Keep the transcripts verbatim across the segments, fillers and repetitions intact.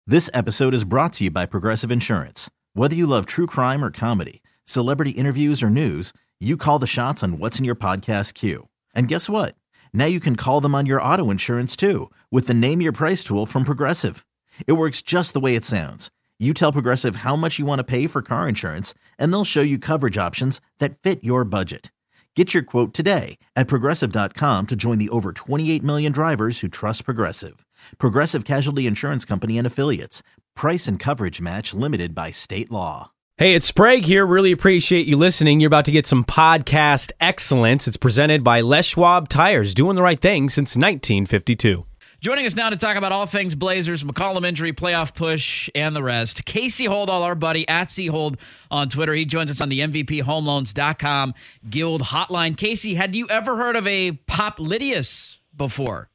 This episode is brought to you by Progressive Insurance. Whether you love true crime or comedy, celebrity interviews or news, you call the shots on what's in your podcast queue. And guess what? Now you can call them on your auto insurance too with the Name Your Price tool from Progressive. It works just the way it sounds. You tell Progressive how much you want to pay for car insurance, and they'll show you coverage options that fit your budget. Get your quote today at Progressive dot com to join the over twenty-eight million drivers who trust Progressive. Progressive Casualty Insurance Company and Affiliates. Price and coverage match limited by state law. Hey, it's Sprague here. Really appreciate you listening. You're about to get some podcast excellence. It's presented by Les Schwab Tires, doing the right thing since nineteen fifty-two. Joining us now to talk about all things Blazers, McCollum injury, playoff push, and the rest, Casey Holdahl, our buddy, at Chold on Twitter. He joins us on the M V P home loans dot com Guild hotline. Casey, had you ever heard of a Popliteus before?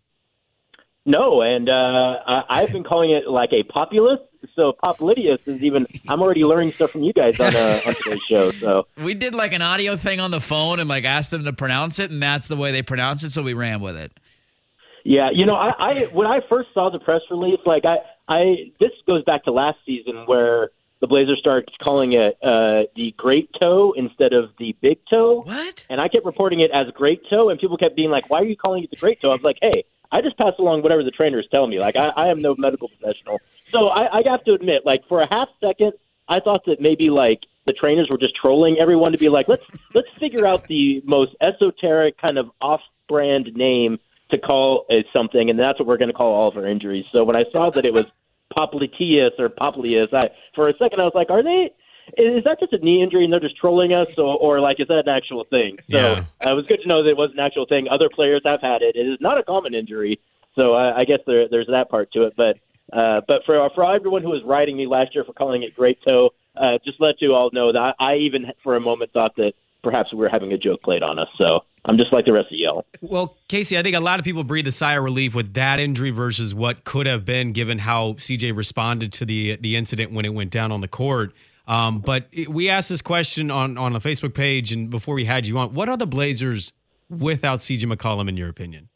No, and uh, I've been calling it like a populist. So Popliteus is even, I'm already learning stuff from you guys on, uh, on today's show. So we did like an audio thing on the phone and like asked them to pronounce it, and that's the way they pronounce it, so we ran with it. Yeah, you know, I, I when I first saw the press release, like I, I this goes back to last season where the Blazers started calling it uh, the Great Toe instead of the Big Toe. What? And I kept reporting it as Great Toe, and people kept being like, "Why are you calling it the Great Toe?" I was like, "Hey, I just pass along whatever the trainers tell me. Like I, I am no medical professional." So I, I have to admit, like for a half second, I thought that maybe like the trainers were just trolling everyone to be like, "Let's let's figure out the most esoteric kind of off-brand name to call it something, and that's what we're going to call all of our injuries." So when I saw that it was Popliteus or Poplius, I for a second I was like, "Are they? Is that just a knee injury and they're just trolling us, or, or like is that an actual thing?" So Yeah. uh, it was good to know that it was an actual thing. Other players have had it. It is not a common injury, so I, I guess there, there's that part to it. But uh, but for for everyone who was writing me last year for calling it Great Toe, uh, just let you all know that I, I even for a moment thought that perhaps we were having a joke played on us. So I'm just like the rest of y'all. Well, Casey, I think a lot of people breathe a sigh of relief with that injury versus what could have been, given how C J responded to the the incident when it went down on the court. Um, but it, we asked this question on, on a Facebook page, and before we had you on, what are the Blazers without C J McCollum, in your opinion?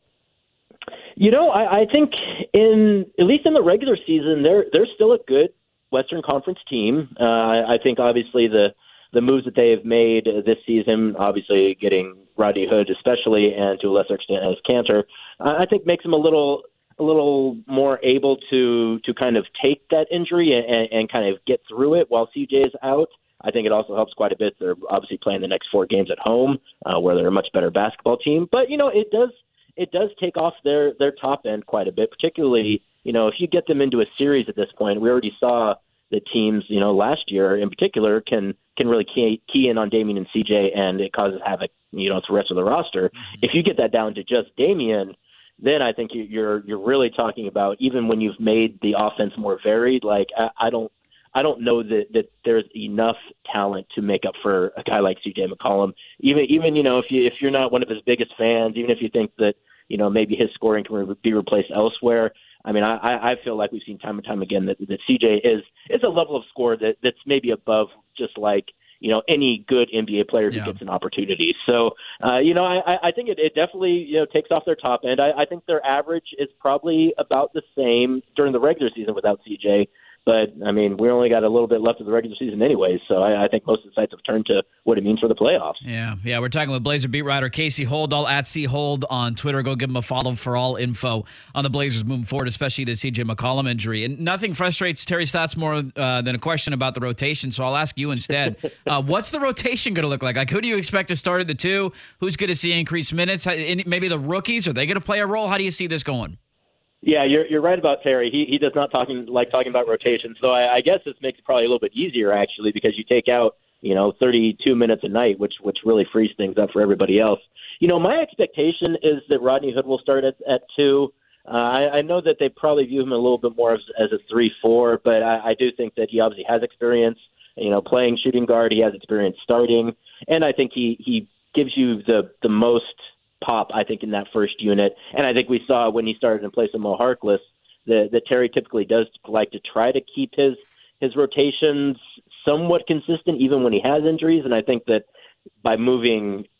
You know, I, I think in at least in the regular season, they're they're still a good Western Conference team. Uh, I, I think obviously the the moves that they have made this season, obviously getting Rodney Hood especially, and to a lesser extent as Cantor, uh, I think makes them a little a little more able to to kind of take that injury and, and kind of get through it while C J is out. I think it also helps quite a bit. They're obviously playing the next four games at home, uh, where they're a much better basketball team. But you know, it does it does take off their their top end quite a bit. Particularly, you know, if you get them into a series at this point, we already saw the teams, you know, last year in particular can can really key, key in on Damian and C J, and it causes havoc, you know, to the rest of the roster. Mm-hmm. If you get that down to just Damian, then I think you're you're really talking about, even when you've made the offense more varied. Like I, I don't I don't know that, that there's enough talent to make up for a guy like C J McCollum. Even even you know if you if you're not one of his biggest fans, even if you think that you know maybe his scoring can be replaced elsewhere. I mean, I, I feel like we've seen time and time again that, that C J is is a level of score that, that's maybe above just like, you know, any good N B A player who Yeah. gets an opportunity. So, uh, you know, I, I think it, it definitely, you know, takes off their top end. I, I think their average is probably about the same during the regular season without C J. But, I mean, we only got a little bit left of the regular season anyways, so I, I think most of the sites have turned to what it means for the playoffs. Yeah, yeah. We're talking with Blazer beat writer Casey Holdahl at Chold on Twitter. Go give him a follow for all info on the Blazers moving forward, especially the C J McCollum injury. And nothing frustrates Terry Stotts more uh, than a question about the rotation, so I'll ask you instead. uh, what's the rotation going to look like? Like, who do you expect to start at the two? Who's going to see increased minutes? Maybe the rookies, are they going to play a role? How do you see this going? Yeah, you're you're right about Terry. He he does not talking like talking about rotation. So I, I guess this makes it probably a little bit easier actually, because you take out you know thirty-two minutes a night, which which really frees things up for everybody else. You know, my expectation is that Rodney Hood will start at at two. Uh, I, I know that they probably view him a little bit more as, as a three four, but I, I do think that he obviously has experience. You know, playing shooting guard, he has experience starting, and I think he he gives you the the most pop, I think, in that first unit. And I think we saw when he started in place of Mo Harkless that, that Terry typically does like to try to keep his his rotations somewhat consistent even when he has injuries. And I think that by moving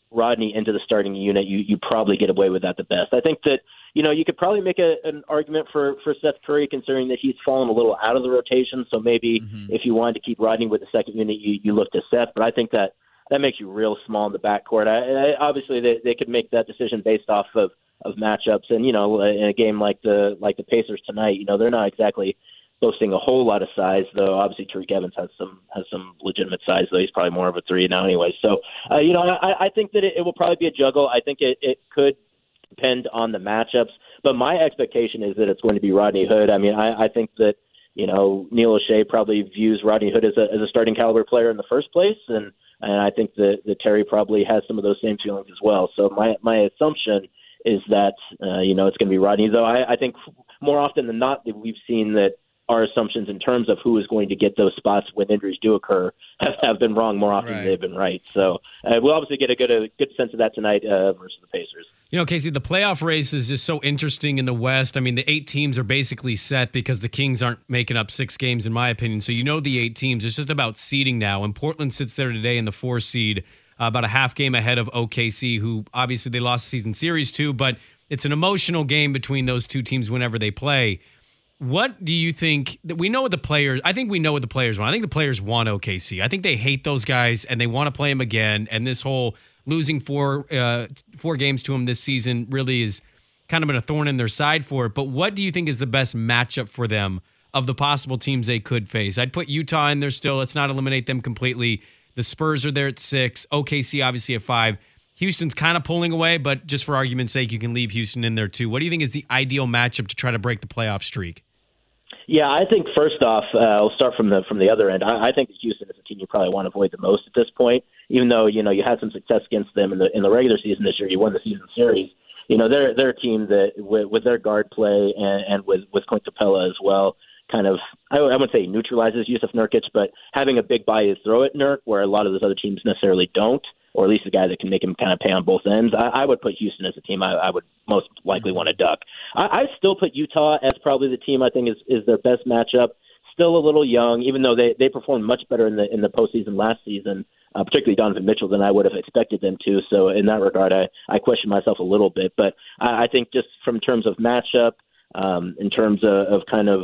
Rodney into the starting unit, you you probably get away with that the best. I think that, you know, you could probably make a, an argument for, for Seth Curry, considering that he's fallen a little out of the rotation. So maybe mm-hmm. if you wanted to keep Rodney with the second unit, you, you look to Seth. But I think that that makes you real small in the backcourt. I, I, obviously, they, they could make that decision based off of, of matchups. And, you know, in a game like the like the Pacers tonight, you know, they're not exactly boasting a whole lot of size, though. Obviously, Tariq Evans has some has some legitimate size, though he's probably more of a three now anyway. So, uh, you know, I, I think that it, it will probably be a juggle. I think it, it could depend on the matchups. But my expectation is that it's going to be Rodney Hood. I mean, I, I think that, you know, Neil O'Shea probably views Rodney Hood as a, as a starting caliber player in the first place, and and I think that, that Terry probably has some of those same feelings as well. So my my assumption is that, uh, you know, it's going to be Rodney, though I, I think more often than not that we've seen that our assumptions in terms of who is going to get those spots when injuries do occur have, have been wrong more often right. than they've been right. So uh, we'll obviously get a good a good sense of that tonight uh, versus the Pacers. You know, Casey, the playoff race is just so interesting in the West. I mean, the eight teams are basically set because the Kings aren't making up six games, in my opinion. So you know the eight teams. It's just about seeding now. And Portland sits there today in the four seed, uh, about a half game ahead of O K C, who obviously they lost the season series to, but it's an emotional game between those two teams whenever they play. What do you think that we know what the players, I think we know what the players want. I think the players want O K C. I think they hate those guys and they want to play them again. And this whole losing four uh, four games to them this season really is kind of been a thorn in their side for it. But what do you think is the best matchup for them of the possible teams they could face? I'd put Utah in there still. Let's not eliminate them completely. The Spurs are there at six. O K C obviously at five. Houston's kind of pulling away, but just for argument's sake, you can leave Houston in there too. What do you think is the ideal matchup to try to break the playoff streak? Yeah, I think first off, uh, I'll start from the from the other end. I, I think that Houston is a team you probably want to avoid the most at this point. Even though you know you had some success against them in the in the regular season this year, you won the season series. You know they're they're a team that with, with their guard play and, and with with Clint Capella as well, kind of I, I wouldn't say neutralizes Yusuf Nurkic, but having a big body to throw at Nurk, where a lot of those other teams necessarily don't, or at least a guy that can make him kind of pay on both ends. I, I would put Houston as a team I, I would most likely want to duck. I, I still put Utah as probably the team I think is, is their best matchup. Still a little young, even though they, they performed much better in the in the postseason last season, uh, particularly Donovan Mitchell, than I would have expected them to. So in that regard, I, I question myself a little bit. But I, I think just from terms of matchup, um, in terms of, of kind of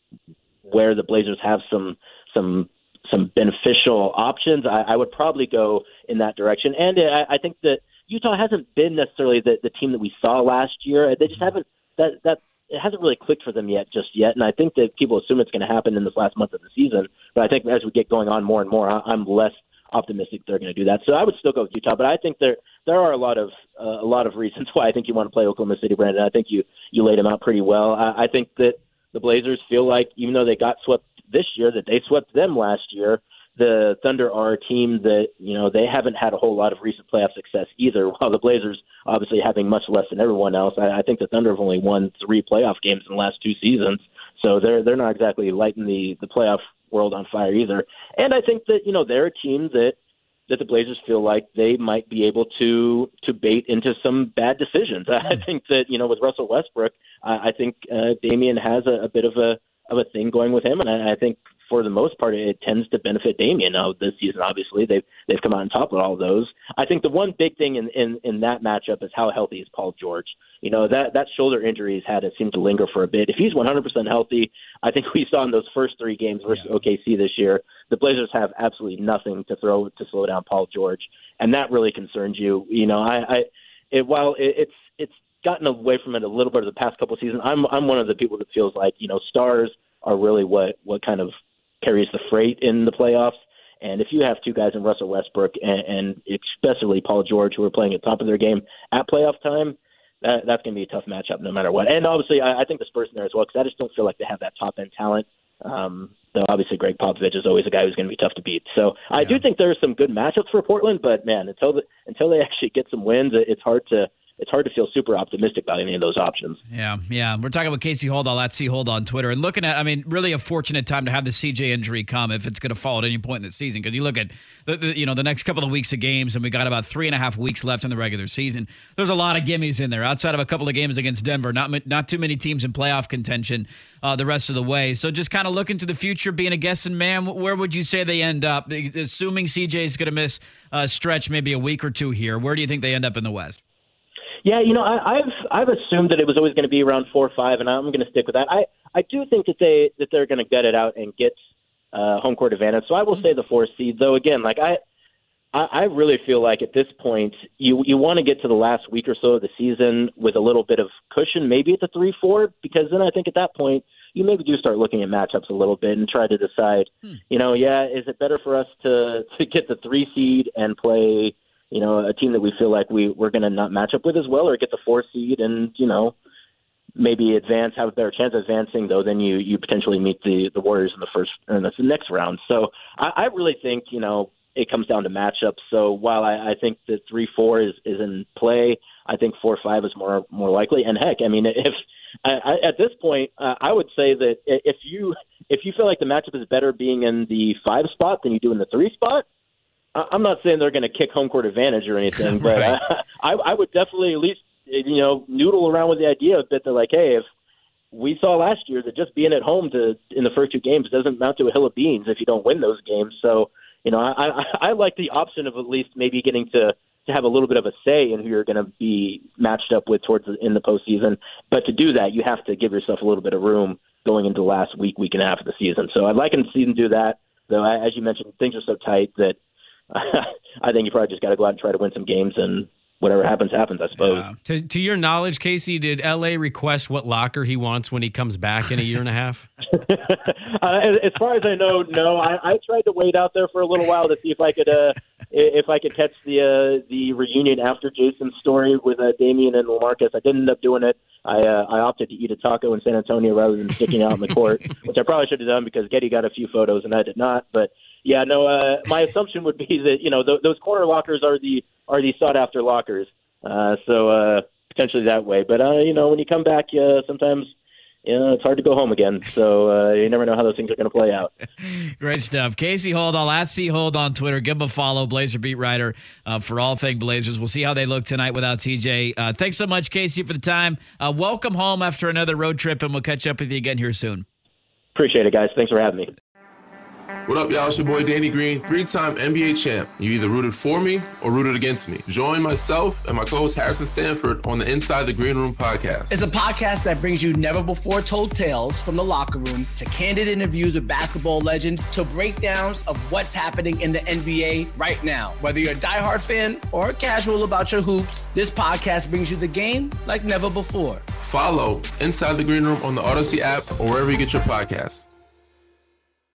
where the Blazers have some some some beneficial options, I, I would probably go in that direction. And I, I think that Utah hasn't been necessarily the, the team that we saw last year. They just haven't that that it hasn't really clicked for them yet, just yet. And I think that people assume it's going to happen in this last month of the season. But I think as we get going on more and more, I'm less optimistic they're going to do that. So I would still go with Utah. But I think there there are a lot of uh, a lot of reasons why I think you want to play Oklahoma City, Brandon. I think you you laid them out pretty well. I, I think that the Blazers feel like even though they got swept this year, that they swept them last year. The Thunder are a team that, you know, they haven't had a whole lot of recent playoff success either, while the Blazers obviously having much less than everyone else. I, I think the Thunder have only won three playoff games in the last two seasons, so they're they're not exactly lighting the, the playoff world on fire either. And I think that, you know, they're a team that that the Blazers feel like they might be able to to bait into some bad decisions. Mm. I think that, you know, with Russell Westbrook, I, I think uh, Damian has a, a bit of a of a thing going with him, and I, I think for the most part, it tends to benefit Damian. Now, this season, obviously, they've they've come out on top of all of those. I think the one big thing in, in, in that matchup is how healthy is Paul George. You know, that, that shoulder injury he's had, it seemed to linger for a bit. If he's one hundred percent healthy, I think we saw in those first three games versus yeah. O K C this year, the Blazers have absolutely nothing to throw to slow down Paul George, and that really concerns you. You know, I, I it, while it, it's it's gotten away from it a little bit of the past couple of seasons, I'm I'm one of the people that feels like, you know, stars are really what what kind of carries the freight in the playoffs. And if you have two guys in Russell Westbrook and, and especially Paul George, who are playing at the top of their game at playoff time, that, that's going to be a tough matchup no matter what. And obviously, I, I think the Spurs in there as well, because I just don't feel like they have that top-end talent. Um, though obviously Greg Popovich is always a guy who's going to be tough to beat. So I yeah. do think there are some good matchups for Portland, but man, until the, until they actually get some wins, it's hard to it's hard to feel super optimistic about any of those options. Yeah, yeah. We're talking with Casey Holdahl at C Hold on Twitter, and looking at, I mean, really a fortunate time to have the C J injury come if it's going to fall at any point in the season. Because you look at the, the you know the next couple of weeks of games, and we got about three and a half weeks left in the regular season. There's a lot of gimmies in there. Outside of a couple of games against Denver, not not too many teams in playoff contention uh, the rest of the way. So just kind of looking to the future, being a guessing man, where would you say they end up? Assuming C J is going to miss a stretch, maybe a week or two here, where do you think they end up in the West? Yeah, you know, I, I've I've assumed that it was always going to be around four or five, and I'm going to stick with that. I, I do think that they that they're going to gut it out and get uh, home court advantage. So I will say the four seed. Though again, like I, I, I really feel like at this point you you want to get to the last week or so of the season with a little bit of cushion, maybe at the three four, because then I think at that point you maybe do start looking at matchups a little bit and try to decide, hmm. you know, yeah, is it better for us to to get the three seed and play, you know, a team that we feel like we, we're going to not match up with as well, or get the four seed and, you know, maybe advance, have a better chance of advancing, though, then you, you potentially meet the, the Warriors in the first or in the next round. So I, I really think, you know, it comes down to matchups. So while I, I think that three four is, is in play, I think four five is more more likely. And heck, I mean, if I, I, at this point, uh, I would say that if you if you feel like the matchup is better being in the five spot than you do in the three spot, I'm not saying they're going to kick home court advantage or anything, but right. I, I would definitely at least, you know, noodle around with the idea that they're like, hey, if we saw last year that just being at home to in the first two games doesn't amount to a hill of beans if you don't win those games. So, you know, I, I, I like the option of at least maybe getting to, to have a little bit of a say in who you're going to be matched up with towards the, in the postseason. But to do that, you have to give yourself a little bit of room going into the last week, week and a half of the season. So I'd like to see them do that, though, as you mentioned, things are so tight that I think you probably just got to go out and try to win some games, and whatever happens, happens, I suppose. Yeah. To, to your knowledge, Casey, did L A request what locker he wants when he comes back in a year and a half? uh, as far as I know, no. I, I tried to wait out there for a little while to see if I could uh, if I could catch the uh, the reunion after Jason's story with uh, Damian and LaMarcus. I didn't end up doing it. I uh, I opted to eat a taco in San Antonio rather than sticking out in the court, which I probably should have done because Getty got a few photos and I did not. But yeah, no. Uh, my assumption would be that you know th- those corner lockers are the are the sought after lockers. Uh, so uh, potentially that way. But uh, you know, when you come back, uh, sometimes you know it's hard to go home again. So uh, you never know how those things are going to play out. Great stuff, Casey Holdahl at C Hold on Twitter. Give him a follow, Blazer beat writer uh, for all things Blazers. We'll see how they look tonight without C J. Uh, thanks so much, Casey, for the time. Uh, welcome home after another road trip, and we'll catch up with you again here soon. Appreciate it, guys. Thanks for having me. What up, y'all? It's your boy Danny Green, three-time N B A champ. You either rooted for me or rooted against me. Join myself and my co-host Harrison Sanford on the Inside the Green Room podcast. It's a podcast that brings you never-before-told tales from the locker room to candid interviews with basketball legends to breakdowns of what's happening in the N B A right now. Whether you're a diehard fan or casual about your hoops, this podcast brings you the game like never before. Follow Inside the Green Room on the Odyssey app or wherever you get your podcasts.